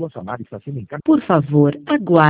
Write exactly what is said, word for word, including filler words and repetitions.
Sua chamada está sendo encaminhada. Por favor, aguarde.